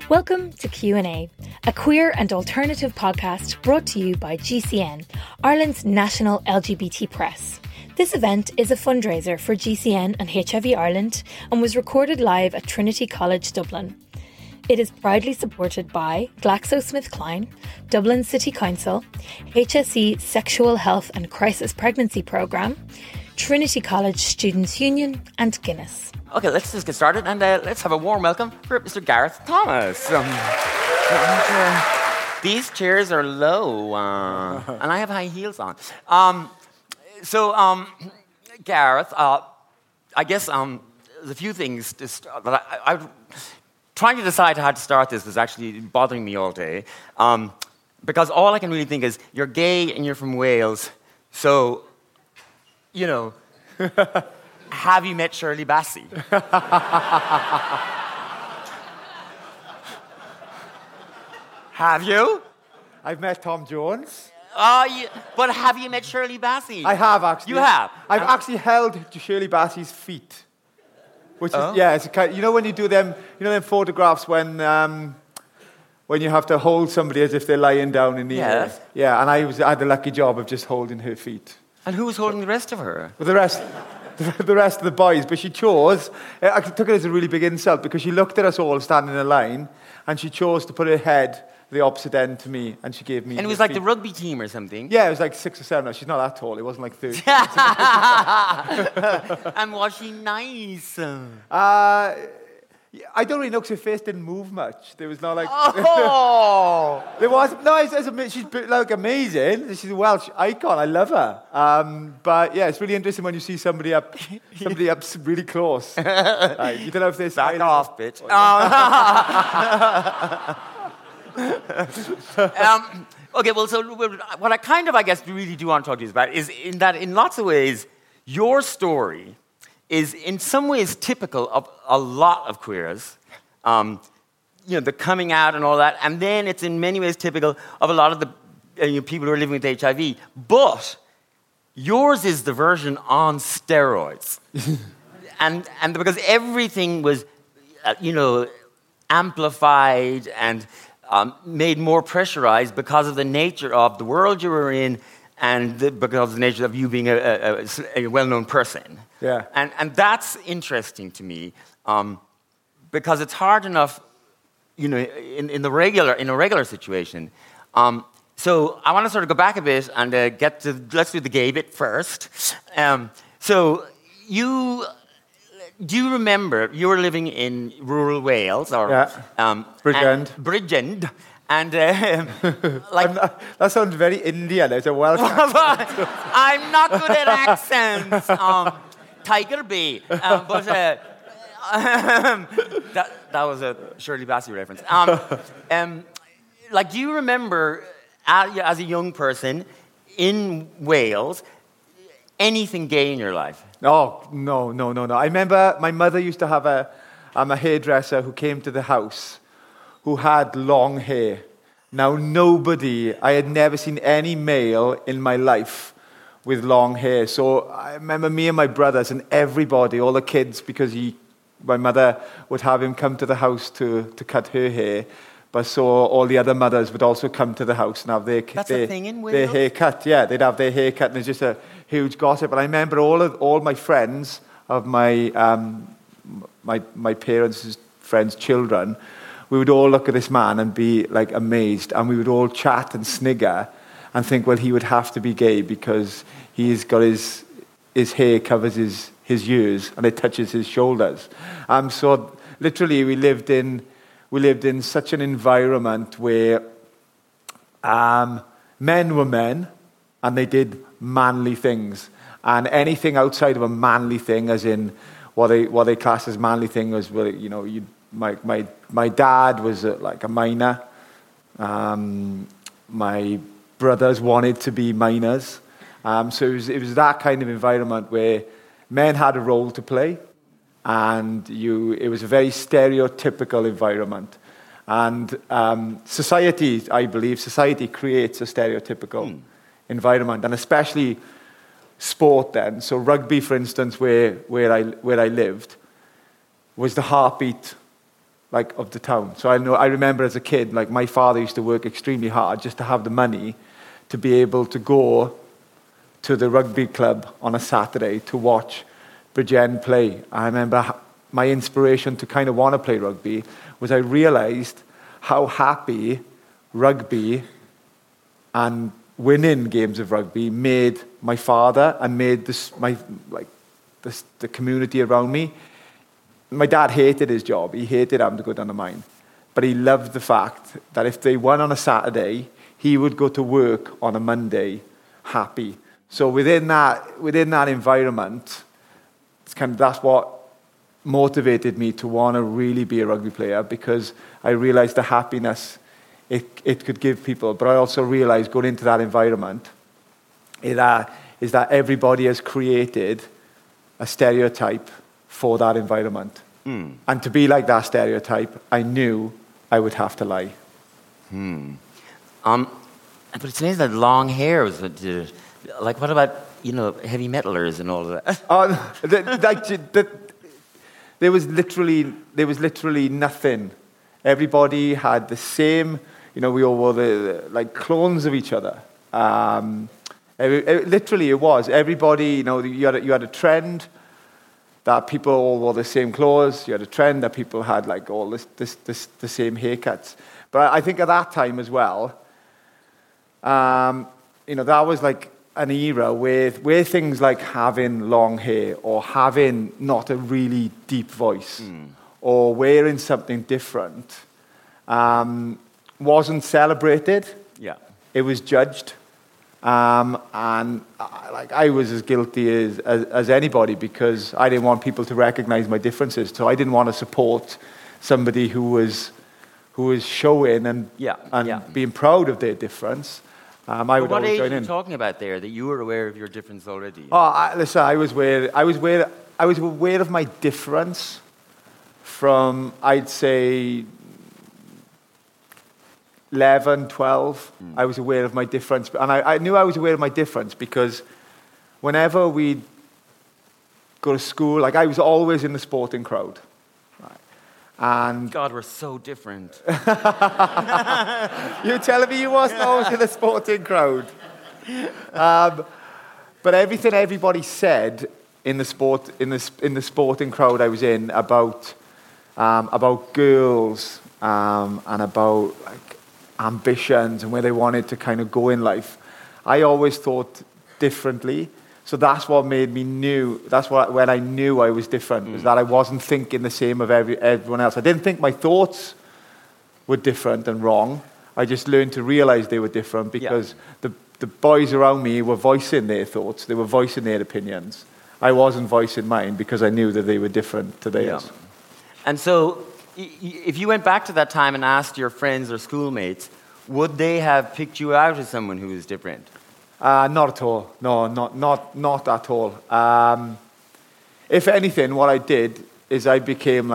Welcome to Q&A, a queer and alternative podcast brought to you by GCN, Ireland's national LGBT press. This event is a fundraiser for GCN and HIV Ireland and was recorded live at Trinity College Dublin. It is proudly supported by GlaxoSmithKline, Dublin City Council, HSE Sexual Health and Crisis Pregnancy Programme, Trinity College Students' Union and Guinness. Okay, let's just get started and let's have a warm welcome for Mr. Gareth Thomas. These chairs are low and I have high heels on. Gareth, I guess there's a few things that I'm trying to decide how to start this is actually bothering me all day. Because all I can really think is, you're gay and you're from Wales, so, you know, have you met Shirley Bassey? Have you? I've met Tom Jones. But have you met Shirley Bassey? I have, actually. You have? I've actually held Shirley Bassey's feet. Which is, it's a kind, you know when you do them, photographs when you have to hold somebody as if they're lying down in the air. Yeah, and I had the lucky job of just holding her feet. And who was holding the rest of her? Well, the rest of the boys, but she chose, I took it as a really big insult because she looked at us all standing in a line and she chose to put her head the opposite end to me and she gave me And it was like the rugby team or something? Yeah, it was like 6 or 7. She's not that tall, it wasn't like 30. And was she nice? I don't really know because her face didn't move much. There was not like... Oh! There was... No, she's like amazing. She's a Welsh icon. I love her. But yeah, it's really interesting when you see somebody up really close. You don't know if they're... Back off, bitch. Okay, well, so what I kind of, I guess, really do want to talk to you about is in that, in lots of ways, your story is in some ways typical of a lot of queers, the coming out and all that, and then it's in many ways typical of a lot of the people who are living with HIV. But yours is the version on steroids, and because everything was, amplified and made more pressurized because of the nature of the world you were in and because of the nature of you being a well-known person. Yeah. And that's interesting to me because it's hard enough, in a regular situation. So I want to sort of go back a bit and let's do the gay bit first. Do you remember you were living in rural Wales Bridgend, and that sounds very Indian. It's a Welsh accent. I'm not good at accents. Tiger Bay, but that was a Shirley Bassey reference. Do you remember as a young person in Wales anything gay in your life? Oh, no. I remember my mother used to have a hairdresser who came to the house who had long hair. Now, I had never seen any male in my life with long hair. So I remember me and my brothers and everybody, all the kids, because my mother would have him come to the house to cut her hair. But so all the other mothers would also come to the house and have their hair cut. Yeah, they'd have their hair cut, and it's just a huge gossip. And I remember all my friends of my parents' friends' children, we would all look at this man and be like amazed, and we would all chat and snigger and think, well, he would have to be gay because he's got his hair covers his ears and it touches his shoulders. So literally we lived in such an environment where men were men and they did manly things, and anything outside of a manly thing, as in what they class as manly thing, was, well, my dad was like a miner. My brothers wanted to be miners, so it was that kind of environment where men had a role to play. And it was a very stereotypical environment. And society creates a stereotypical environment, and especially sport then. So rugby, for instance, where I lived, was the heartbeat like of the town. So I remember as a kid, like my father used to work extremely hard just to have the money to be able to go to the rugby club on a Saturday to watch Bridgend play. I remember my inspiration to kind of want to play rugby was I realized how happy rugby and winning games of rugby made my father and made the community around me. My dad hated his job. He hated having to go down the mine. But he loved the fact that if they won on a Saturday, he would go to work on a Monday happy. So within that environment, that's what motivated me to want to really be a rugby player, because I realized the happiness it could give people. But I also realized going into that environment is that everybody has created a stereotype for that environment. And to be like that stereotype, I knew I would have to lie. But it's amazing that long hair was like, what about, heavy metalers and all of that? There was literally nothing. Everybody had the same, we all were like clones of each other. Literally it was. Everybody, you had a trend that people all wore the same clothes. You had a trend that people had like all the same haircuts. But I think at that time as well, that was like an era where things like having long hair or having not a really deep voice or wearing something different wasn't celebrated. Yeah. It was judged. And I was as guilty as anybody, because I didn't want people to recognize my differences. So I didn't want to support somebody who was showing and being proud of their difference. I would what always age join are in. you talking about there that you were aware of your difference already? Listen, I was aware of my difference from, I'd say, 11, 12, I was aware of my difference. And I knew I was aware of my difference because whenever we'd go to school, like I was always in the sporting crowd. Right? And God, we're so different. You're telling me you wasn't always in the sporting crowd? But everything everybody said in the sporting crowd I was in about girls and about like ambitions and where they wanted to kind of go in life, I always thought differently. So that's what made me new. That's when I knew I was different, was that I wasn't thinking the same of everyone else. I didn't think my thoughts were different and wrong. I just learned to realize they were different because the boys around me were voicing their thoughts. They were voicing their opinions. I wasn't voicing mine because I knew that they were different to theirs. Yeah. And so if you went back to that time and asked your friends or schoolmates, would they have picked you out as someone who was different? Not at all. No, not at all. If anything, what I did is I became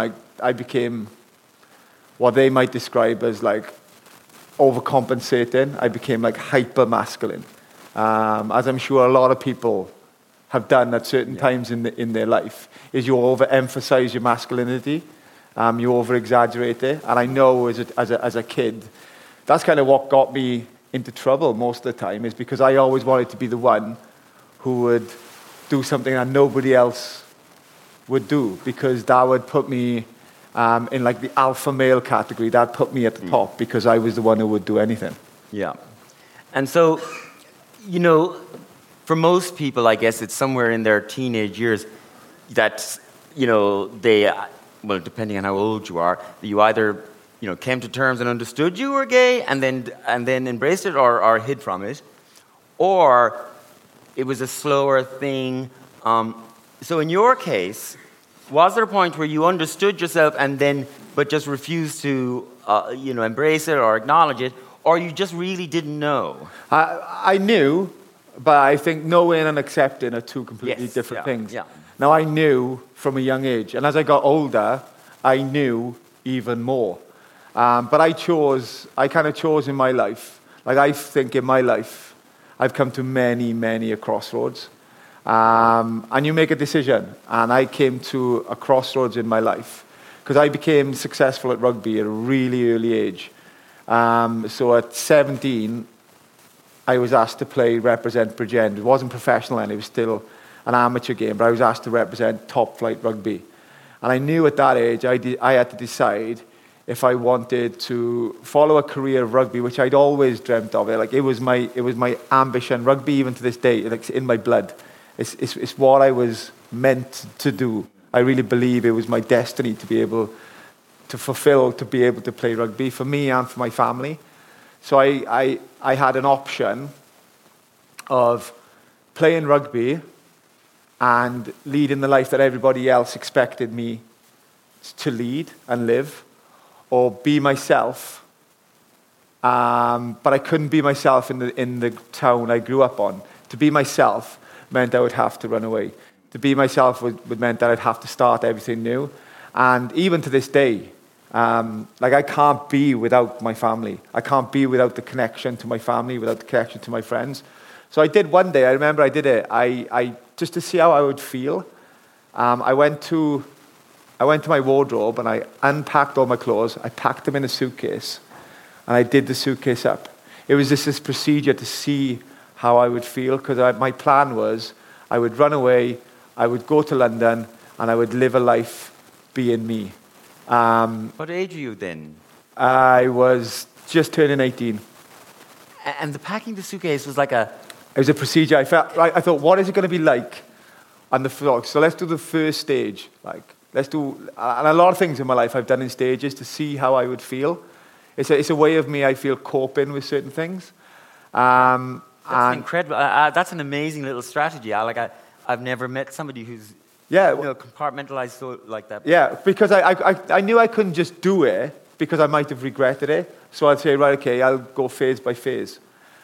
what they might describe as like overcompensating. I became like hyper masculine, as I'm sure a lot of people have done at certain times in their life. Is you overemphasize your masculinity, you over exaggerate it, and I know as a kid, that's kind of what got me into trouble most of the time, is because I always wanted to be the one who would do something that nobody else would do, because that would put me in like the alpha male category. That put me at the top because I was the one who would do anything. Yeah. And so, for most people, I guess it's somewhere in their teenage years that, they, well, depending on how old you are, you either came to terms and understood you were gay and then embraced it or hid from it, or it was a slower thing. So in your case, was there a point where you understood yourself but just refused to embrace it or acknowledge it, or you just really didn't know? I knew, but I think knowing and accepting are two completely different things. Yeah. Now, I knew from a young age, and as I got older, I knew even more. But I kind of chose in my life. Like, I think in my life, I've come to many, many a crossroads. And you make a decision. And I came to a crossroads in my life because I became successful at rugby at a really early age. So at 17, I was asked to represent Bridgend. It wasn't professional then, it was still an amateur game, but I was asked to represent top flight rugby. And I knew at that age I had to decide if I wanted to follow a career of rugby, which I'd always dreamt of. Like it was my ambition. Rugby, even to this day, like, it's in my blood. It's what I was meant to do. I really believe it was my destiny to be able to fulfill, to be able to play rugby for me and for my family. So I had an option of playing rugby and leading the life that everybody else expected me to lead and live, or be myself. But I couldn't be myself in the town I grew up on. To be myself meant I would have to run away. To be myself would meant that I'd have to start everything new. And even to this day, like I can't be without my family. I can't be without the connection to my family, without the connection to my friends. So I did one day, I remember I did it. I just to see how I would feel, I went to my wardrobe and I unpacked all my clothes. I packed them in a suitcase and I did the suitcase up. It was just this procedure to see how I would feel, because my plan was I would run away, I would go to London, and I would live a life being me. What age are you then? I was just turning 18. And the packing the suitcase was like a... It was a procedure. I thought, what is it going to be like on the vlog? So let's do the first stage. Like, let's do... And a lot of things in my life I've done in stages to see how I would feel. It's a way of me, I feel, coping with certain things. That's incredible. That's an amazing little strategy. I've never met somebody who's compartmentalized so like that. Yeah, because I knew I couldn't just do it because I might have regretted it. So I'd say, right, okay, I'll go phase by phase.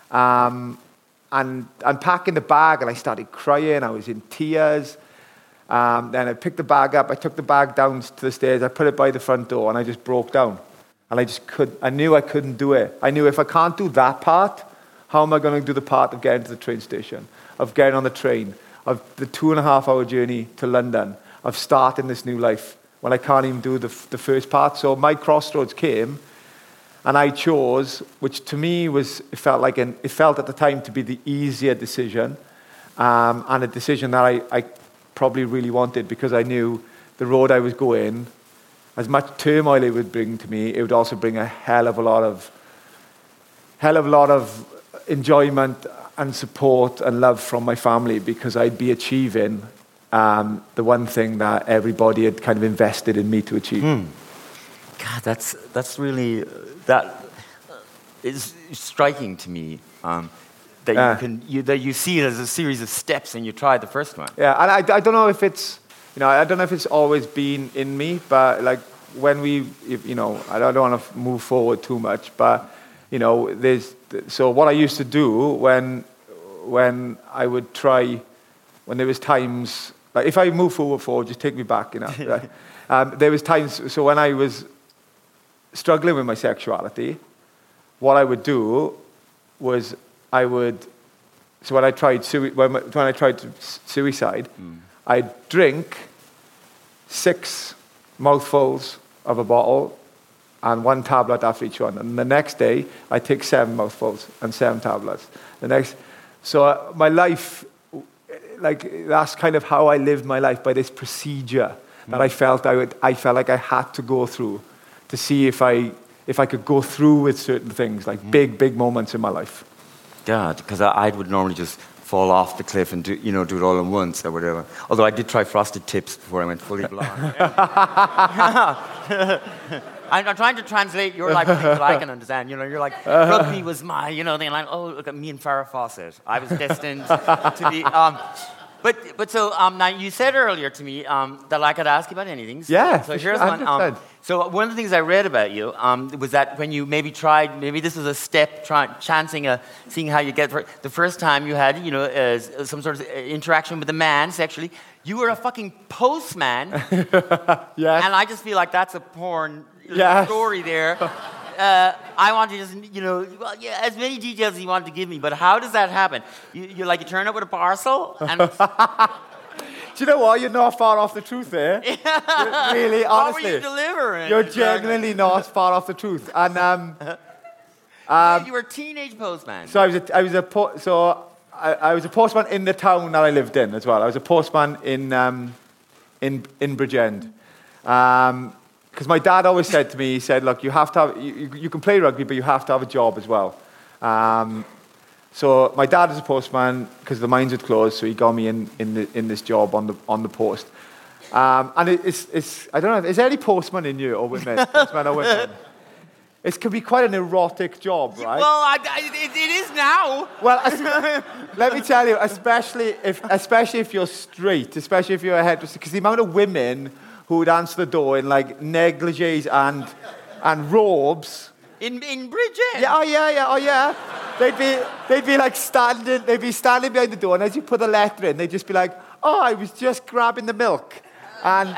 And I'm packing the bag, and I started crying. I was in tears. Then I picked the bag up. I took the bag down to the stairs. I put it by the front door, and I just broke down. And I knew I couldn't do it. I knew if I can't do that part, how am I going to do the part of getting to the train station, of getting on the train, of the 2.5-hour journey to London, of starting this new life when I can't even do the first part? So my crossroads came, and I chose, which to me it felt at the time to be the easier decision, and a decision that I probably really wanted, because I knew the road I was going, as much turmoil it would bring to me, it would also bring a hell of a lot of enjoyment and support and love from my family, because I'd be achieving the one thing that everybody had kind of invested in me to achieve. God, that's really that is striking to me. That you see it as a series of steps, and you tried the first one. Yeah, and I don't know if it's always been in me, but like when I don't want to move forward too much, but so what I used to do when I would try, when there was times, like if I move forward, just take me back, right? There was times, so when I was struggling with my sexuality, what I would do was when I tried suicide, I'd drink 6 mouthfuls of a bottle and 1 tablet after each one. And the next day, I'd take 7 mouthfuls and 7 tablets. So my life, like that's kind of how I lived my life, by this procedure that I felt like I had to go through to see if I could go through with certain things, like big moments in my life. God, because I would normally just fall off the cliff and do it all at once or whatever. Although I did try frosted tips before I went fully blonde. I'm trying to translate your life to things that I can understand. You're like, rugby was my, thing. Like, oh, look at me and Farrah Fawcett. I was destined to be. But so now you said earlier to me that I could ask you about anything. So here's one. So one of the things I read about you was that when you maybe this was a step, seeing how you get the first time you had some sort of interaction with a man sexually, you were a fucking postman. Yes. And I just feel like that's a porn story there. I want to just, as many details as you want to give me, but how does that happen? You turn up with a parcel? And you know what? You're not far off the truth there. Really, honestly. What were you delivering? You're genuinely not far off the truth. And you were a teenage postman. so I was a postman in the town that I lived in as well. I was a postman in Bridgend. Because my dad always said to me, he said, look, you have to have, you can play rugby, but you have to have a job as well. So my dad is a postman because the mines had closed, so he got me in this job on the post. And it's I don't know, is there any postman in you or women? Postman or women? It can be quite an erotic job, right? Well, it is now. Well, let me tell you, especially if you're straight, especially if you're a hairdresser, because the amount of women who would answer the door in like negligees and robes. In Bridgend? Yeah, oh yeah. They'd be like standing behind the door, and as you put the letter in, they'd just be like, oh, I was just grabbing the milk. And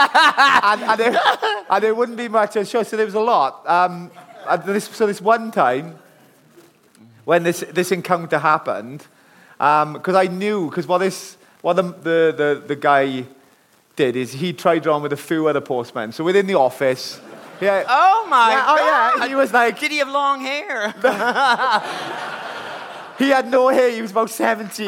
there wouldn't be much. So there was a lot. This one time, when this encounter happened, because I knew, because what the guy did is he tried on with a few other postmen. So within the office, yeah. Oh my God! Oh yeah, he was like. Did he have long hair? He had no hair. He was about 70.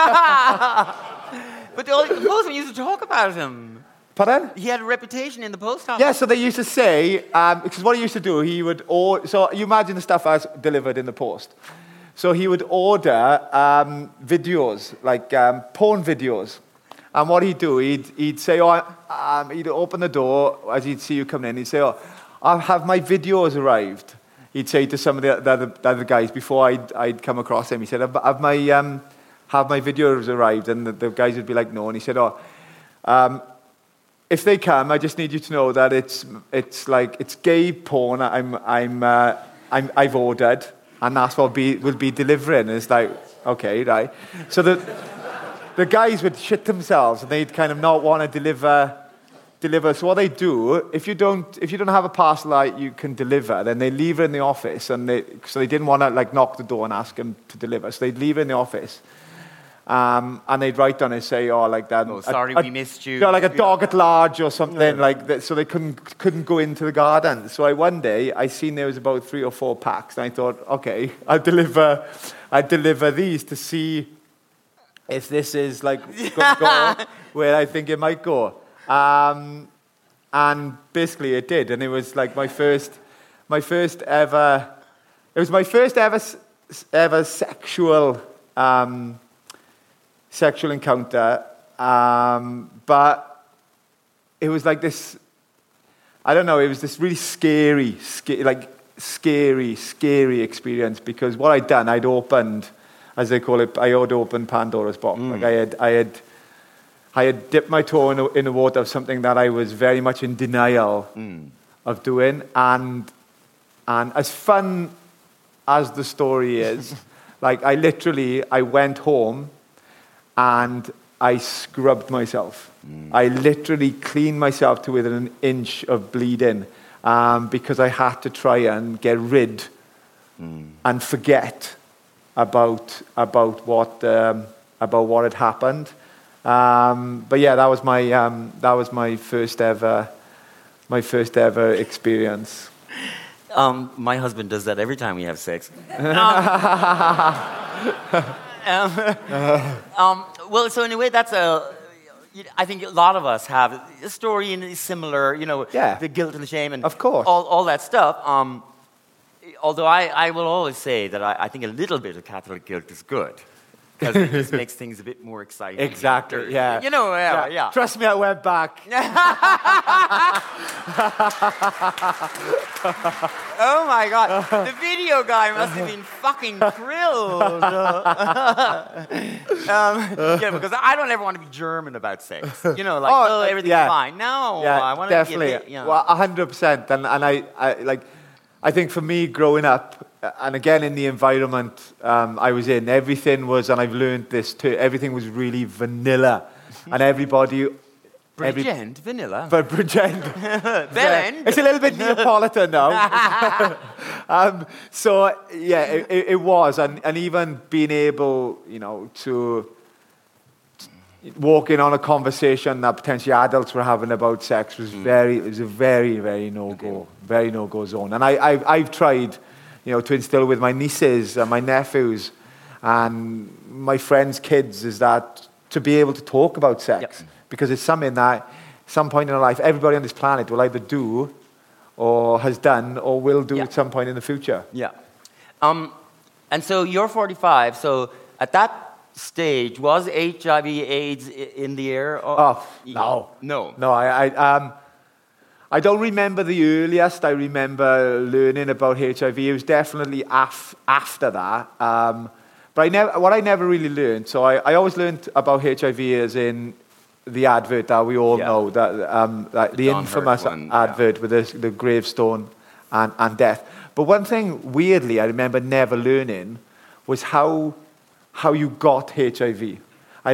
But the postman used to talk about him. Pardon? He had a reputation in the post office. Yeah, so they used to say, because what he used to do, so you imagine the stuff as delivered in the post. So he would order videos, like porn videos. And what he'd do, he'd say, he'd open the door as he'd see you coming in. He'd say, have my videos arrived? He'd say to some of the other guys before I'd come across him. He said, have my videos arrived? And the guys would be like, no. And he said, if they come, I just need you to know that it's gay porn. I've ordered, and that's what we'll be delivering. And it's like, okay, right. So the guys would shit themselves, and they'd kind of not want to deliver. So what they do, if you don't have a parcel that you can deliver, then they leave it in the office, so they didn't want to like knock the door and ask them to deliver. So they'd leave it in the office. And they'd write on it, say, like that. Oh, sorry, we missed you. Like a dog at large or something like that. So they couldn't go into the garden. So one day I seen there was about 3 or 4 packs, and I thought, okay, I'd deliver these to see if this is like going to go where I think it might go. And basically it did, and it was like my first ever sexual encounter, but it was like this, I don't know, it was this really scary experience, because what I'd done, I'd opened, as they call it, I had opened Pandora's box. Like I had dipped my toe in the water of something that I was very much in denial of doing, and as fun as the story is, like I went home and I scrubbed myself. I literally cleaned myself to within an inch of bleeding, because I had to try and get rid and forget about what had happened. But yeah, that was my first ever experience. My husband does that every time we have sex. Well, so in a way, that's I think a lot of us have a story in similar, the guilt and the shame and of course. all that stuff. Although I will always say that I think a little bit of Catholic guilt is good. Because it just makes things a bit more exciting. Exactly, yeah. Yeah. Trust me, I went back. Oh my God. The video guy must have been fucking thrilled. Because I don't ever want to be German about sex. Everything's fine. No, I want definitely. to be a bit, Well, 100%. And I think for me growing up, and again in the environment I was in, everything was, and I've learned this too, everything was really vanilla. And everybody... Bridgend, vanilla. But Bridgend. Bellend. It's a little bit Neapolitan now. So, yeah, it was. And even being able, to walking on a conversation that potentially adults were having about sex was it was a very, very no-go, very no-go zone. And I've tried, to instill with my nieces and my nephews and my friends' kids is that to be able to talk about sex. Because it's something that some point in their life, everybody on this planet will either do or has done or will do at some point in the future. Yeah. And so you're 45, so at that stage, was HIV AIDS in the air? No. No. No, I don't remember the earliest. I remember learning about HIV. It was definitely after that. But what I never really learned, so I always learned about HIV as in the advert that we all know, that the infamous advert with the gravestone and death. But one thing, weirdly, I remember never learning was how you got HIV. I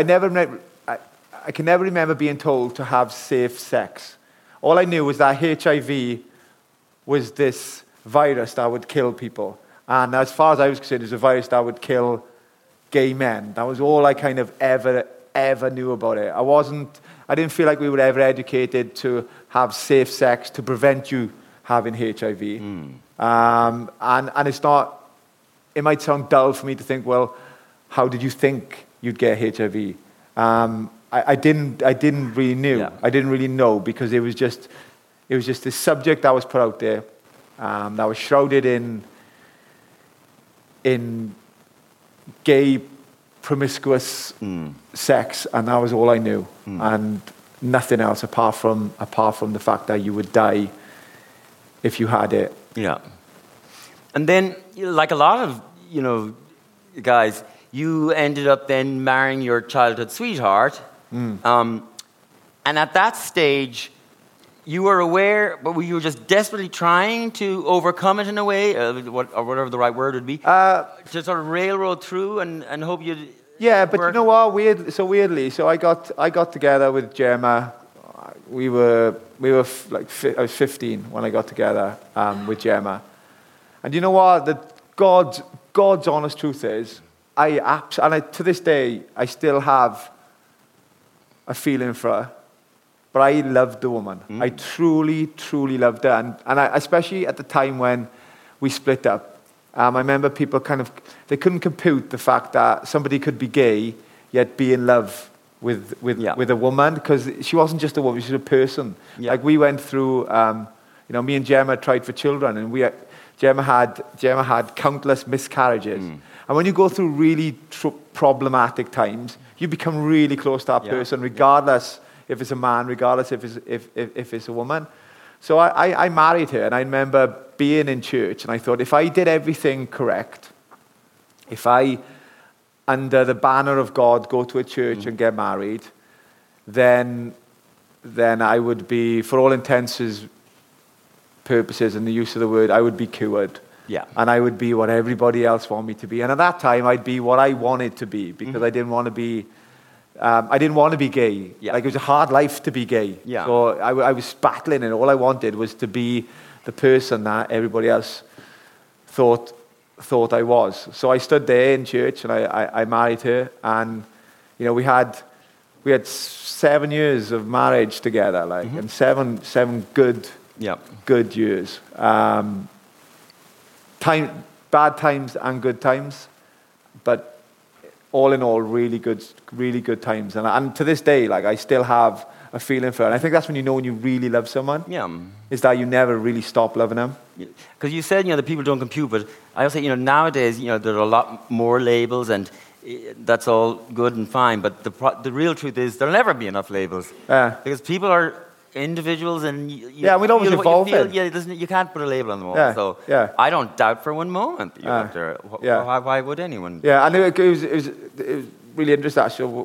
can never remember being told to have safe sex. All I knew was that HIV was this virus that would kill people. And as far as I was concerned, it was a virus that would kill gay men. That was all I kind of ever knew about it. I didn't feel like we were ever educated to have safe sex to prevent you having HIV. And it's not, it might sound dull for me to think, well, how did you think you'd get HIV? I didn't really know. Yeah. I didn't really know because it was just this subject that was put out there that was shrouded in gay promiscuous sex, and that was all I knew, and nothing else apart from the fact that you would die if you had it. Yeah. And then, like a lot of guys, you ended up then marrying your childhood sweetheart, and at that stage, you were aware, but you were just desperately trying to overcome it in a way, or whatever the right word would be, to sort of railroad through and hope you'd. Yeah, but you know what? Weirdly, so I got together with Gemma. We were I was 15 when I got together with Gemma, and you know what? God's honest truth is, to this day I still have a feeling for her. But I loved the woman. I truly, truly loved her. And I, especially at the time when we split up, I remember people they couldn't compute the fact that somebody could be gay, yet be in love with a woman, because she wasn't just a woman, she was a person. Yeah. Like we went through, me and Gemma tried for children, and Gemma had countless miscarriages. And when you go through really problematic times, you become really close to that person, regardless if it's a man, regardless if it's a woman. So I married her, and I remember being in church, and I thought, if I did everything correct, if I, under the banner of God, go to a church and get married, then I would be, for all intents and purposes and the use of the word, I would be cured. Yeah. And I would be what everybody else wanted me to be. And at that time, I'd be what I wanted to be, because I didn't want to be... I didn't want to be gay. Yeah. Like, it was a hard life to be gay. Yeah. So I was battling, and all I wanted was to be the person that everybody else thought I was. So I stood there in church, and I married her, and we had 7 years of marriage together, and seven good years. Bad times and good times, but all in all, really good times. And to this day, I still have a feeling for her. And I think that's when you really love someone. Yeah. Is that you never really stop loving them. Because you said, that people don't compute, but I also, nowadays, there are a lot more labels, and that's all good and fine. But the real truth is there'll never be enough labels. Because people are individuals, and we don't evolve it. You can't put a label on them all. I don't doubt for one moment that you loved her. Why would anyone? Yeah, and it was really interesting actually.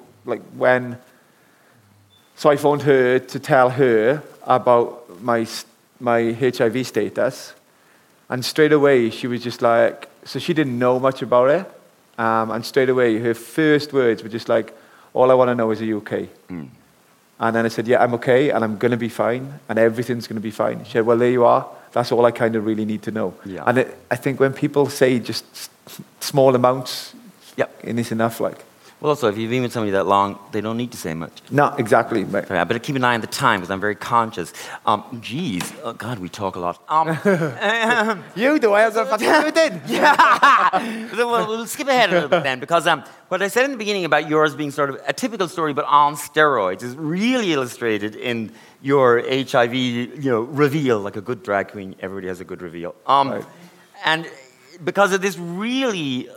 So I phoned her to tell her about my HIV status, and straight away she was just like, so she didn't know much about it, and straight away her first words were just like, all I want to know is, are you okay? And then I said, yeah, I'm okay, and I'm going to be fine, and everything's going to be fine. She said, well, there you are. That's all I kind of really need to know. Yeah. And I think when people say just small amounts, and it's enough, Well, also, if you've been with somebody that long, they don't need to say much. No, exactly. I better keep an eye on the time because I'm very conscious. Oh God, we talk a lot. You do. I was going to fucking do it then. Yeah. We'll skip ahead a little bit then because what I said in the beginning about yours being sort of a typical story but on steroids is really illustrated in your HIV, reveal, like a good drag queen. Everybody has a good reveal. Right. And because of this really,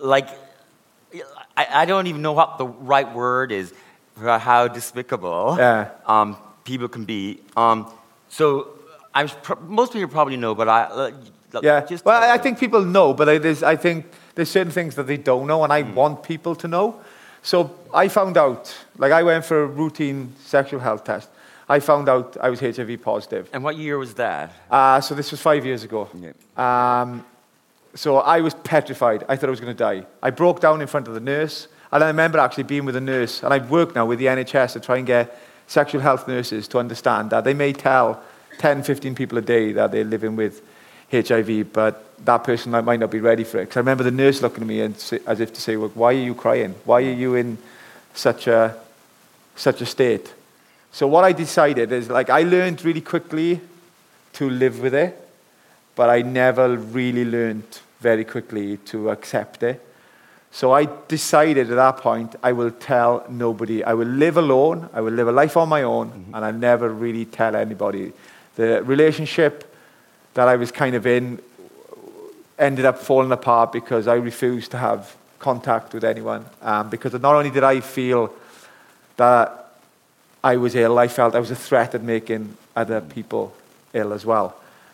I don't even know what the right word is for how despicable people can be. So most people probably know, but I think people know, but I think there's certain things that they don't know, and I want people to know. So I found out, I went for a routine sexual health test. I found out I was HIV positive. And what year was that? So this was 5 years ago. Yeah. So I was petrified. I thought I was going to die. I broke down in front of the nurse. And I remember actually being with a nurse. And I've worked now with the NHS to try and get sexual health nurses to understand that they may tell 10, 15 people a day that they're living with HIV, but that person might not be ready for it. Because I remember the nurse looking at me as if to say, well, why are you crying? Why are you in such a state? So what I decided is, I learned really quickly to live with it, but I never really learned very quickly to accept it. So I decided at that point, I will tell nobody. I will live alone. I will live a life on my own, and I'll never really tell anybody. The relationship that I was kind of in ended up falling apart because I refused to have contact with anyone. Because not only did I feel that I was ill, I felt I was a threat at making other people ill as well.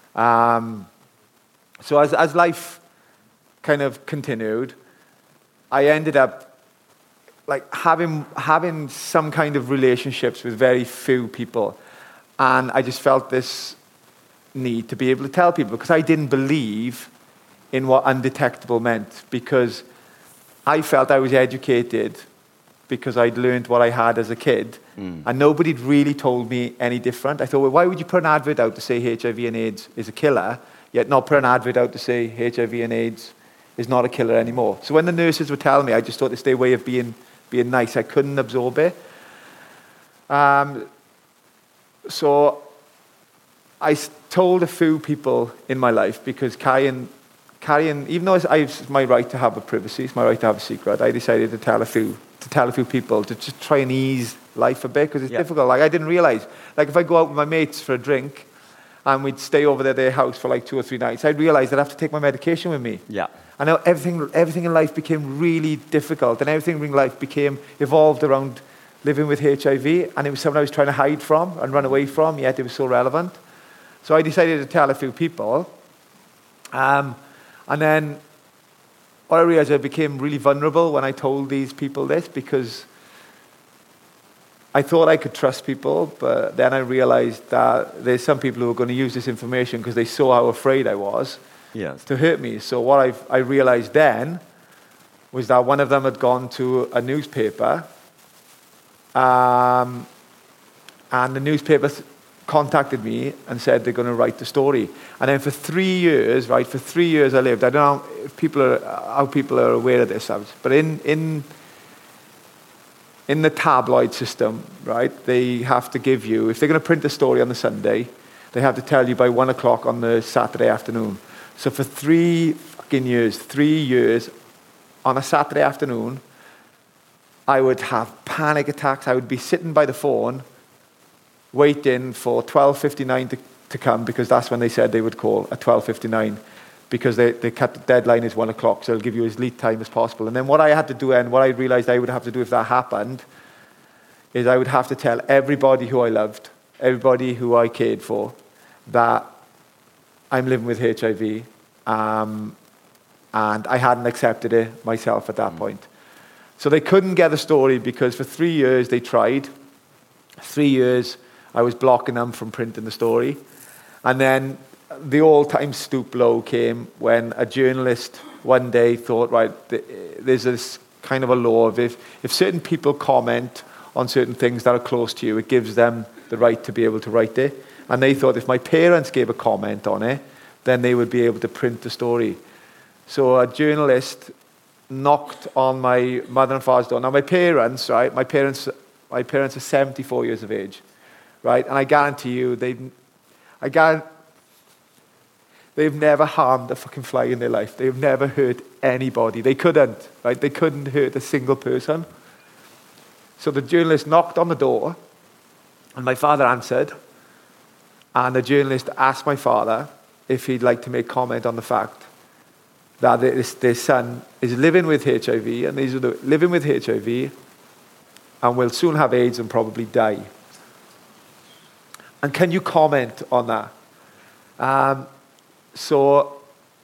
So as life kind of continued, I ended up having some kind of relationships with very few people, and I just felt this need to be able to tell people because I didn't believe in what undetectable meant, because I felt I was educated because I'd learned what I had as a kid, and nobody had really told me any different. I thought, well, why would you put an advert out to say HIV and AIDS is a killer, yet not put an advert out to say HIV and AIDS is not a killer anymore? So when the nurses were telling me, I just thought it's their way of being nice. I couldn't absorb it. So I told a few people in my life, because carrying, even though it's my right to have a privacy, it's my right to have a secret, I decided to tell a few people to just try and ease life a bit, because it's difficult. I didn't realize, if I go out with my mates for a drink and we'd stay over at their house for 2 or 3 nights, I'd realize I'd have to take my medication with me. Yeah. And now everything in life became really difficult, and everything in life evolved around living with HIV, and it was something I was trying to hide from and run away from, yet it was so relevant. So I decided to tell a few people, and then I realized I became really vulnerable when I told these people this, because I thought I could trust people, but then I realized that there's some people who are going to use this information because they saw how afraid I was. Yes. To hurt me. So what I realized then was that one of them had gone to a newspaper, and the newspaper contacted me and said they're going to write the story. And then for 3 years, I lived. I don't know how people are aware of this, but in the tabloid system, right, they have to give you, if they're going to print a story on the Sunday, they have to tell you by 1 o'clock on the Saturday afternoon. So for 3 years, on a Saturday afternoon, I would have panic attacks. I would be sitting by the phone, waiting for 12:59 to come, because that's when they said they would call at 12:59, because they cut the deadline is 1 o'clock, so they'll give you as lead time as possible. And then what I had to do, and what I realized I would have to do if that happened, is I would have to tell everybody who I loved, everybody who I cared for, that I'm living with HIV, and I hadn't accepted it myself at that point. So they couldn't get the story, because for 3 years they tried. 3 years I was blocking them from printing the story. And then the all-time stoop low came when a journalist one day thought, right, there's this kind of a law of if certain people comment on certain things that are close to you, it gives them the right to be able to write it. And they thought if my parents gave a comment on it, then they would be able to print the story. So a journalist knocked on my mother and father's door. Now, my parents, right? My parents are 74 years of age, right? And I guarantee you, they've never harmed a fucking fly in their life. They've never hurt anybody. They couldn't, right? They couldn't hurt a single person. So the journalist knocked on the door, and my father answered, and the journalist asked my father if he'd like to make comment on the fact that their son is living with HIV, and he's living with HIV, and will soon have AIDS and probably die. And can you comment on that? So,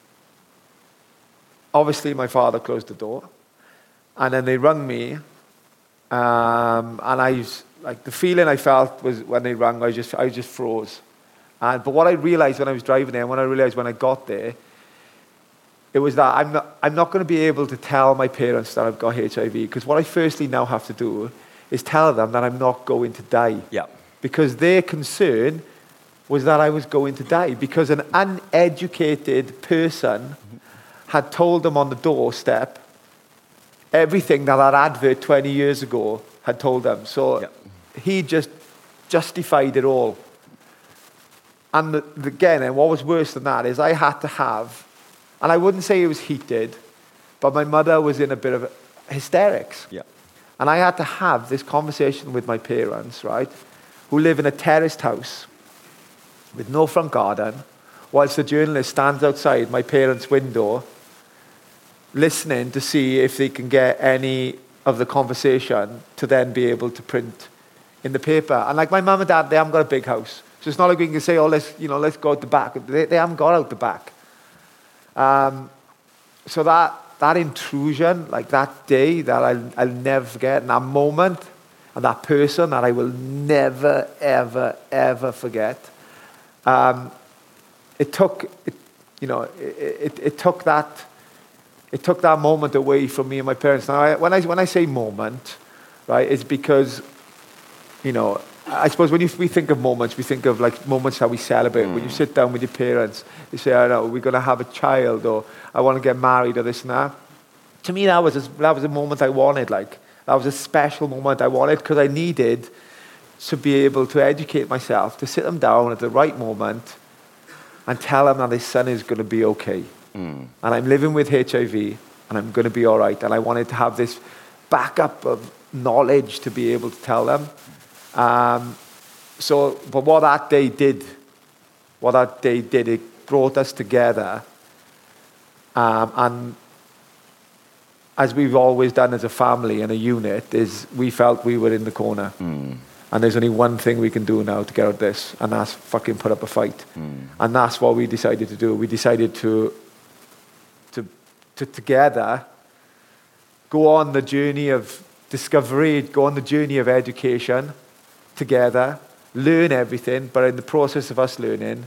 obviously, my father closed the door, and then they rung me, and the feeling I felt was when they rang, I just froze. But what I realized when I was driving there, and what I realized when I got there, it was that I'm not going to be able to tell my parents that I've got HIV, because what I firstly now have to do is tell them that I'm not going to die. Yeah. Because their concern was that I was going to die, because an uneducated person had told them on the doorstep everything that advert 20 years ago had told them. So he just justified it all. And again, and what was worse than that is I had to have, and I wouldn't say it was heated, but my mother was in a bit of hysterics. Yeah. And I had to have this conversation with my parents, right, who live in a terraced house with no front garden, whilst the journalist stands outside my parents' window listening to see if they can get any of the conversation to then be able to print in the paper. And like my mum and dad, they haven't got a big house. So it's not like we can say, let's go out the back. They haven't got out the back. So that intrusion, like that day that I'll never forget, and that moment, and that person that I will never, ever, ever forget, it took that moment away from me and my parents. Now, when I say moment, right, it's because, I suppose when we think of moments, we think of like moments that we celebrate. When you sit down with your parents, you say, we're going to have a child, or I want to get married, or this and that. To me, that was a moment I wanted. Like, that was a special moment I wanted, because I needed to be able to educate myself, to sit them down at the right moment and tell them that his son is going to be okay. And I'm living with HIV, and I'm going to be all right. And I wanted to have this backup of knowledge to be able to tell them. But what that day did, it brought us together. And as we've always done as a family and a unit, is we felt we were in the corner. And there's only one thing we can do now to get out of this, and that's fucking put up a fight. And that's what we decided to do. We decided to together go on the journey of discovery, go on the journey of education together, learn everything, but in the process of us learning,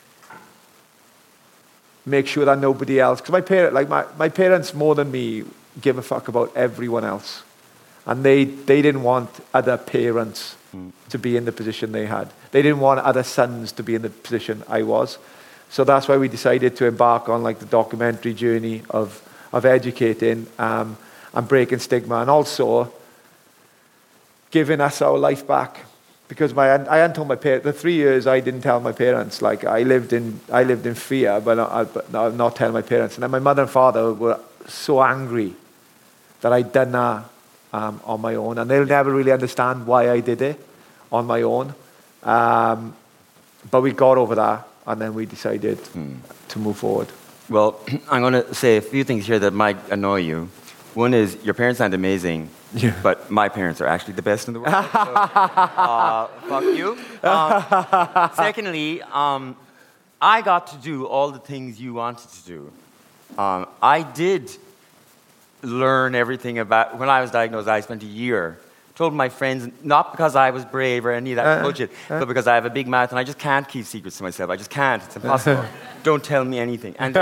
make sure that nobody else, because my parents more than me give a fuck about everyone else, and they didn't want other parents to be in the position they had. They didn't want other sons to be in the position I was. So that's why we decided to embark on like the documentary journey of educating and breaking stigma, and also giving us our life back. Because I hadn't told my parents, the 3 years I didn't tell my parents. Like I lived in fear, but not telling my parents. And then my mother and father were so angry that I'd done that on my own, and they'll never really understand why I did it on my own. But we got over that, and then we decided to move forward. Well, I'm going to say a few things here that might annoy you. One is your parents sound amazing, but my parents are actually the best in the world. So, fuck you. Secondly, I got to do all the things you wanted to do. I did learn everything about, when I was diagnosed, I spent a year, told my friends, not because I was brave or any of that bullshit, but because I have a big mouth and I just can't keep secrets to myself. I just can't. It's impossible. Don't tell me anything. And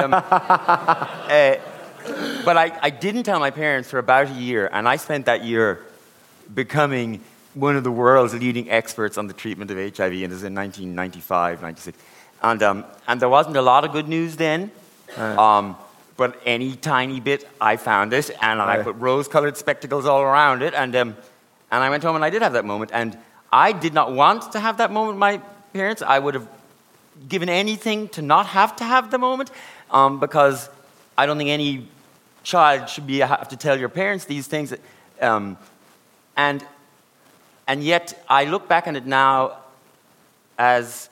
but I didn't tell my parents for about a year, and I spent that year becoming one of the world's leading experts on the treatment of HIV, and this is in 1995, 96. And there wasn't a lot of good news then, but any tiny bit, I found it, and I Right. put rose-colored spectacles all around it, and I went home and I did have that moment, and I did not want to have that moment with my parents. I would have given anything to not have to have the moment, because I don't think any child should have to tell your parents these things. And yet, I look back on it now as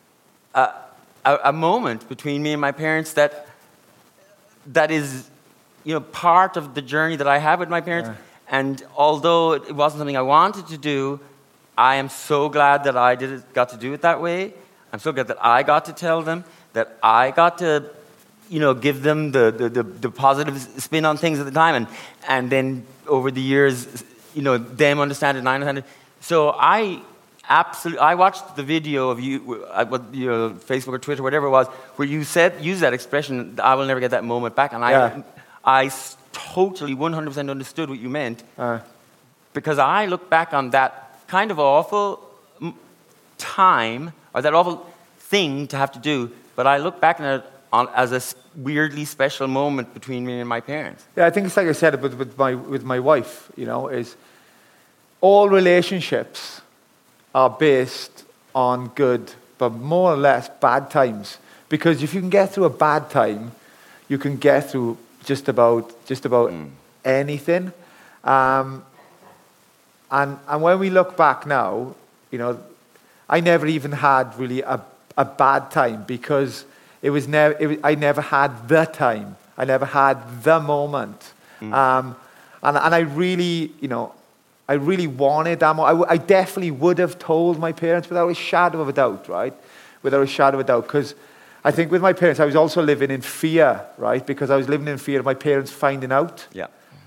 a moment between me and my parents that is, part of the journey that I have with my parents. And although it wasn't something I wanted to do, I am so glad that I got to do it that way. I'm so glad that I got to tell them, that I got to, give them the positive spin on things at the time, and then over the years, them understand it and I understand it. So I watched the video of you, Facebook or Twitter, whatever it was, where you use that expression, I will never get that moment back, and I totally 100% understood what you meant, because I look back on that kind of awful time, or that awful thing to have to do, but I look back on it as a weirdly special moment between me and my parents. Yeah, I think it's like I said with my wife, is all relationships are based on good, but more or less bad times. Because if you can get through a bad time, you can get through just about anything. And when we look back now, I never even had really a bad time, because I never had the time. I never had the moment. And I really, I really wanted that moment. I definitely would have told my parents without a shadow of a doubt, right? Without a shadow of a doubt. Because I think with my parents, I was also living in fear, right? Because I was living in fear of my parents finding out. Yeah.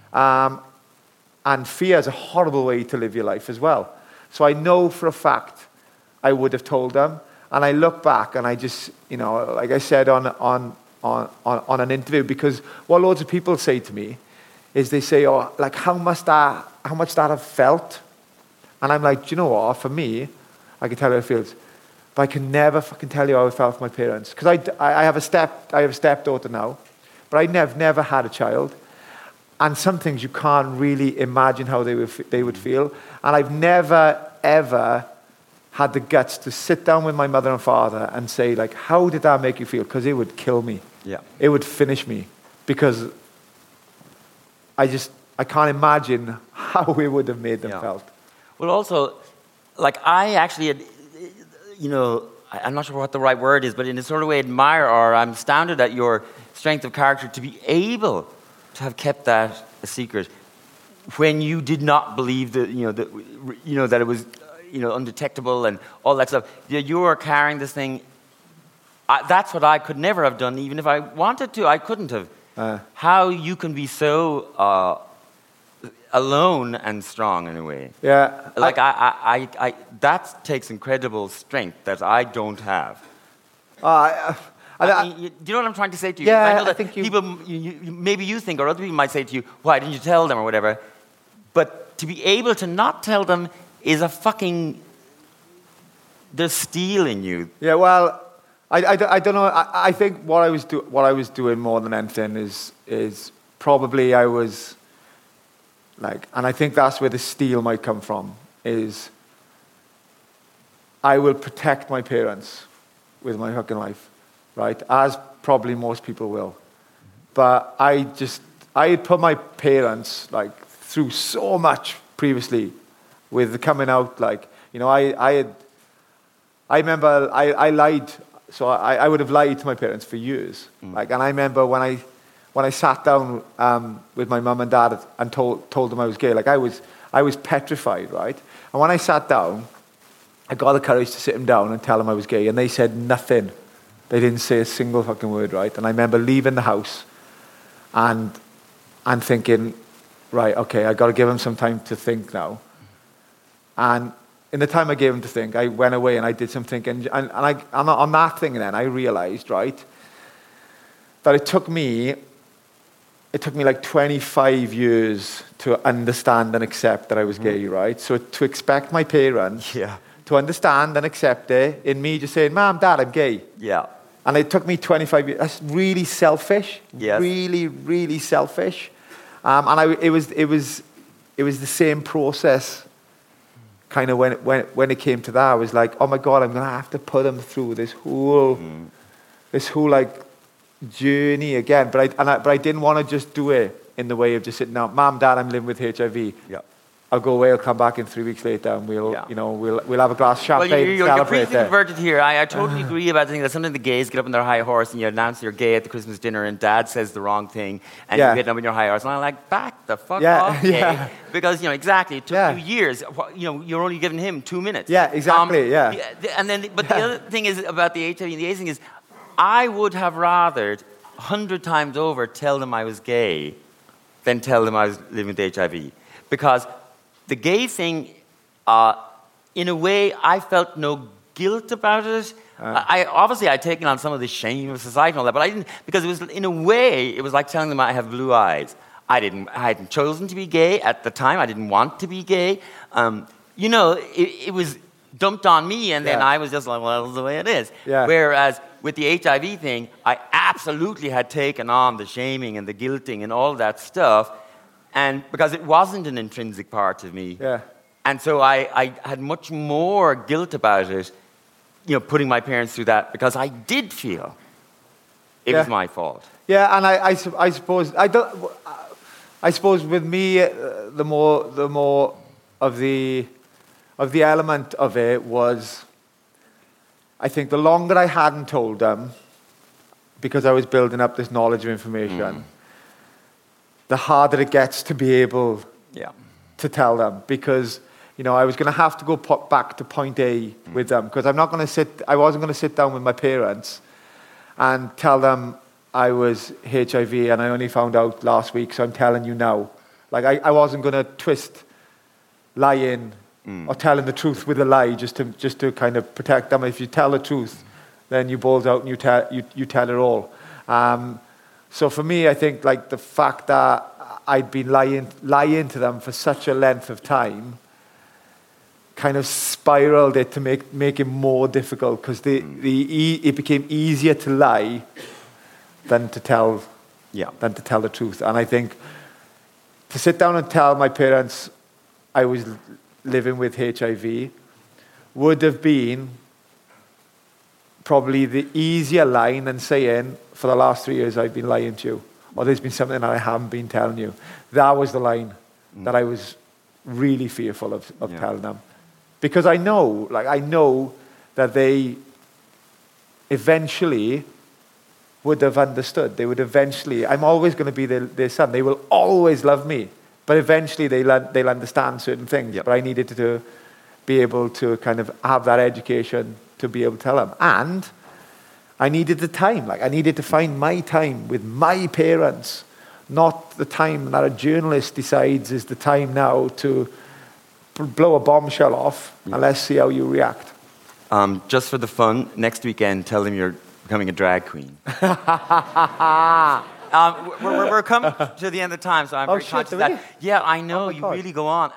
And fear is a horrible way to live your life as well. So I know for a fact I would have told them. And I look back and I just, like I said on an interview, because what loads of people say to me is they say, oh, like how much that have felt. And I'm like, do you know what? For me, I can tell you how it feels, but I can never fucking tell you how it felt for my parents. Because I have a stepdaughter now, but I never had a child. And some things you can't really imagine how they would feel. And I've never, ever had the guts to sit down with my mother and father and say, like, how did that make you feel? Because it would kill me. Yeah. It would finish me. Because I can't imagine how it would have made them felt. Well, also, like, I actually had, I'm not sure what the right word is, but in a sort of way admire, or I'm astounded at your strength of character to be able to have kept that a secret when you did not believe that, that it was, undetectable and all that stuff. You were carrying this thing. That's what I could never have done, even if I wanted to. I couldn't have. How you can be so alone and strong in a way. Yeah. Like I that takes incredible strength that I don't have. Do you know what I'm trying to say to you? Yeah, I know that I think people, maybe you think, or other people might say to you, why didn't you tell them or whatever? But to be able to not tell them is a fucking, there's steel in you. Yeah, well, I don't know. I think what I was doing more than anything is probably I was like, and I think that's where the steel might come from, is I will protect my parents with my fucking life, right? As probably most people will. But I had put my parents like through so much previously with the coming out, like, I remember I lied, so I would have lied to my parents for years. Like, and I remember when I sat down with my mum and dad and told them I was gay, like I was petrified, right? And when I sat down, I got the courage to sit them down and tell them I was gay, and they said nothing. They didn't say a single fucking word, right? And I remember leaving the house and thinking, right, okay, I got to give them some time to think now. And in the time I gave them to think, I went away and I did some thinking. And on that thing then, I realized, right, that it took me like 25 years to understand and accept that I was gay, right? So to expect my parents to understand and accept it in me just saying, Mom, Dad, I'm gay. Yeah. And it took me 25 years. That's really selfish. Yes. Really, really selfish. It was the same process. Kind of when it came to that, I was like, oh my God, I'm going to have to put him through this whole like journey again. But I didn't want to just do it in the way of just sitting down. Mom, Dad, I'm living with HIV. Yeah. I'll go away. I'll come back in 3 weeks later, and we'll have a glass of champagne. Well, you're celebrate pretty converted here. I totally agree about the thing that sometimes the gays get up on their high horse and you announce you're gay at the Christmas dinner, and Dad says the wrong thing, and you get up on your high horse, and I'm like, back the fuck off, gay, because exactly it took you years. You're only giving him 2 minutes. Yeah, exactly. And then, but the other thing is about the HIV and the AIDS thing is, I would have rather 100 times over tell them I was gay than tell them I was living with HIV, because the gay thing, in a way, I felt no guilt about it. I'd taken on some of the shame of society and all that, but I didn't, because it was, in a way, it was like telling them I have blue eyes. I hadn't chosen to be gay at the time. I didn't want to be gay. It was dumped on me, and then I was just like, well, that's the way it is. Yeah. Whereas with the HIV thing, I absolutely had taken on the shaming and the guilting and all that stuff, and because it wasn't an intrinsic part of me. Yeah. And so I had much more guilt about it, putting my parents through that, because I did feel it was my fault. Yeah, and I suppose with me the more of the element of it was, I think the longer I hadn't told them, because I was building up this knowledge of information, the harder it gets to be able to tell them, because I was going to have to go back to point A with them, because I wasn't going to sit down with my parents and tell them I was HIV and I only found out last week, so I'm telling you now. Like I wasn't going to twist lying or telling the truth with a lie just to kind of protect them. If you tell the truth, then you balls out and you tell it all. So for me, I think like the fact that I'd been lying to them for such a length of time kind of spiraled it to make it more difficult, because it became easier to lie than to tell the truth. And I think to sit down and tell my parents I was living with HIV would have been probably the easier line than saying, for the last 3 years I've been lying to you, or there's been something that I haven't been telling you. That was the line that I was really fearful of telling them. Because I know that they eventually would have understood. They would eventually, I'm always going to be their son. They will always love me. But eventually they'll understand certain things. Yep. But I needed to be able to kind of have that education to be able to tell them. And I needed the time. Like I needed to find my time with my parents, not the time that a journalist decides is the time now to blow a bombshell off, and let's see how you react. Just for the fun, next weekend, tell them you're becoming a drag queen. We're coming to the end of the time, so I'm very conscious of that. Yeah, I know, you really go on.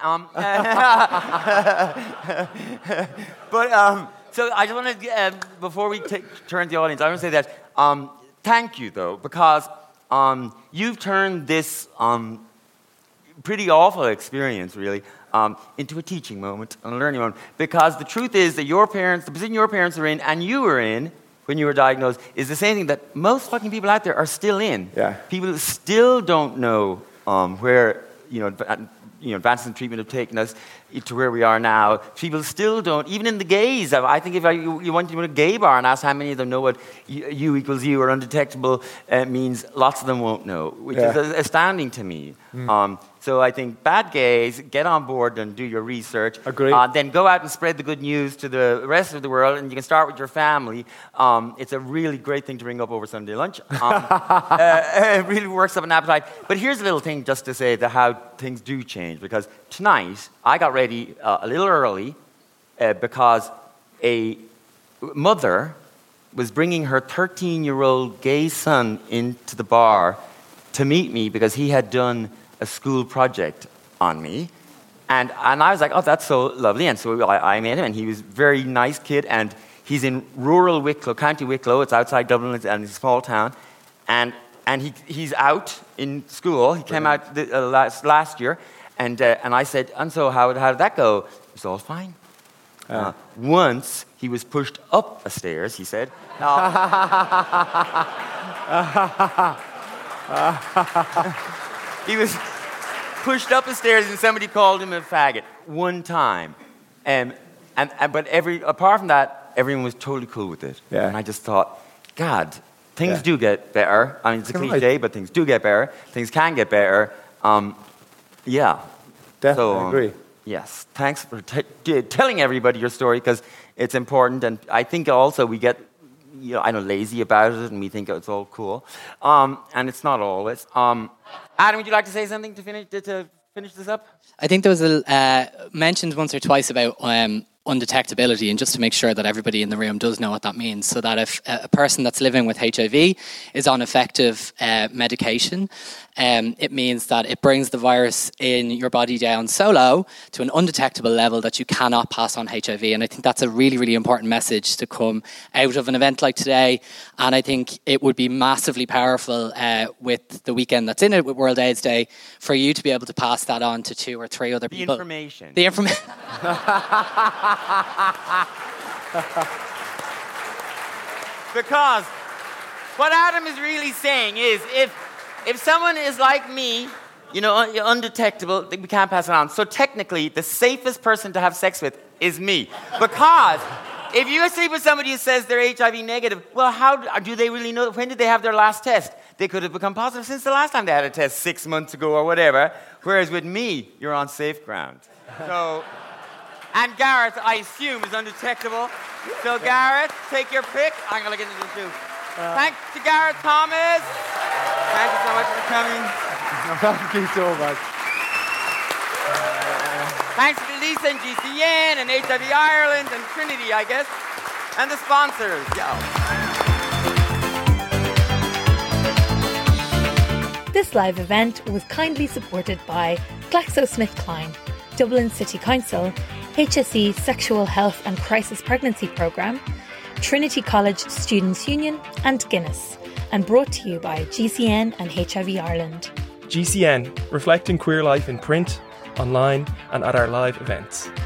So I just want to, before we turn to the audience, I want to say that thank you, though, because you've turned this pretty awful experience, really, into a teaching moment, and a learning moment. Because the truth is that your parents, the position your parents are in, and you were in when you were diagnosed, is the same thing that most fucking people out there are still in. Yeah. People still don't know where advances in treatment have taken us to where we are now. People still don't, even in the gays. I think if you went to a gay bar and asked how many of them know what U equals U or undetectable means, lots of them won't know, which is astounding to me. So I think bad gays, get on board and do your research. Agree. Then go out and spread the good news to the rest of the world, and you can start with your family. It's a really great thing to bring up over Sunday lunch. It really works up an appetite. But here's a little thing just to say that how things do change, because tonight I got ready a little early because a mother was bringing her 13-year-old gay son into the bar to meet me because he had done a school project on me. And I was like, oh, that's so lovely. And so I met him, and he was a very nice kid, and He's in rural Wicklow, County Wicklow. It's outside Dublin, and it's a small town. And he's out in school. He came out last year. And I said, and so how did that go? It was all fine. Once he was pushed up a stairs, he said. He was pushed up the stairs and somebody called him a faggot one time. But apart from that, everyone was totally cool with it. Yeah. And I just thought, God, things do get better. I mean, it's a cliche, but things do get better. Things can get better. Yeah. Definitely agree. Yes. Thanks for telling everybody your story, because it's important. And I think also we get, lazy about it, and we think it's all cool. And it's not always. Adam, would you like to say something to finish this up? I think there was mentioned once or twice about undetectability, and just to make sure that everybody in the room does know what that means, so that if a person that's living with HIV is on effective medication, it means that it brings the virus in your body down so low to an undetectable level that you cannot pass on HIV. And I think that's a really, really important message to come out of an event like today. And I think it would be massively powerful with the weekend that's in it, with World AIDS Day, for you to be able to pass that on to 2 or 3 other people. The information. Because what Adam is really saying is, if someone is like me, undetectable, we can't pass it on. So technically, the safest person to have sex with is me. Because if you sleep with somebody who says they're HIV negative, well, how do they really know? When did they have their last test? They could have become positive since the last time they had a test 6 months ago or whatever. Whereas with me, you're on safe ground. So, and Gareth, I assume, is undetectable. So Gareth, take your pick. I'm going to get into this too. Thanks to Gareth Thomas. Thank you so much for coming. Thank you so much. Thanks to Lisa and GCN and HIV Ireland and Trinity, I guess, and the sponsors. This live event was kindly supported by GlaxoSmithKline, Dublin City Council, HSE Sexual Health and Crisis Pregnancy Programme, Trinity College Students' Union and Guinness, and brought to you by GCN and HIV Ireland. GCN, reflecting queer life in print, online and at our live events.